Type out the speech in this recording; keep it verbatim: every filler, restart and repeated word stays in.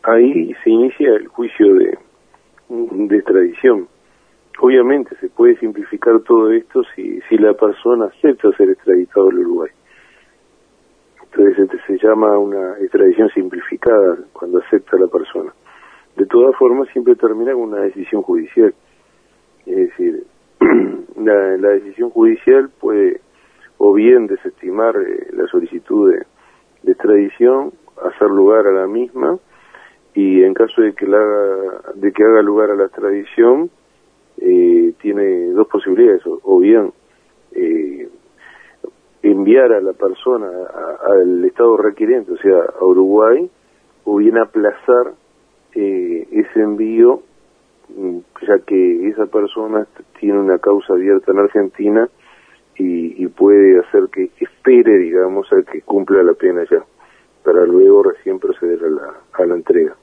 ahí se inicia el juicio de, de extradición. Obviamente se puede simplificar todo esto si, si la persona acepta ser extraditado al Uruguay. Entonces este se llama una extradición simplificada cuando acepta la persona. De todas formas siempre termina con una decisión judicial. Es decir, la, la decisión judicial puede o bien desestimar eh, la solicitud de, de extradición, hacer lugar a la misma, y en caso de que, la haga, de que haga lugar a la extradición, eh, tiene dos posibilidades, o, o bien eh, enviar a la persona a, al estado requiriente, o sea, a Uruguay, o bien aplazar eh, ese envío, ya que esa persona tiene una causa abierta en Argentina y, y puede hacer que espere, digamos, a que cumpla la pena ya, para luego recién proceder a la, a la entrega.